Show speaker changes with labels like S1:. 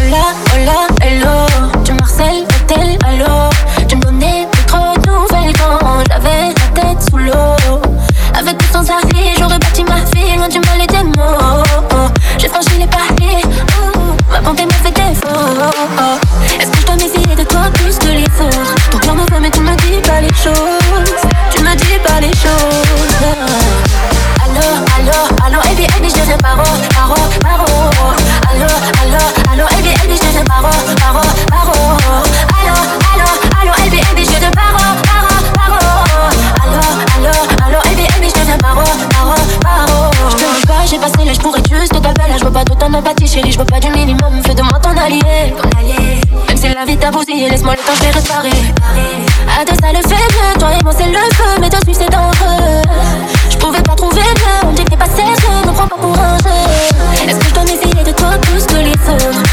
S1: hola, hello. Tu me harcèles, tel, allô. Tu me donnais plus trop de nouvelles quand j'avais la tête sous l'eau. Avec ou sans arrêt, j'aurais bâti ma vie loin du mal et des mots. J'ai franchi les paliers, ma bonté m'a fait défaut. Est-ce que je dois m'essayer de toi plus que les autres? Ton cœur me veut mais tu me dis pas les choses. Tu me dis pas les choses. Allo, baby, je deviens paro. Allo, baby, je deviens paro. Allo, baby, je deviens paro. Allo, baby, je deviens paro. Je te dis pas, j'ai passé l'âge pour être juste ta belle. Je veux pas de ton empathie, chérie, je veux pas du minimum. Fais de moi ton allié. Même si la vie t'a bousillé, laisse-moi le temps, je vais réparer. À deux ça le fait mieux, toi et moi c'est le feu. Mais toi suivre c'est dangereux. Je pouvais pas trouver mieux, on dit que t'es pas sérieux. Me prends pas pour un jeu. Est-ce que je dois m'essayer de toi plus que les autres?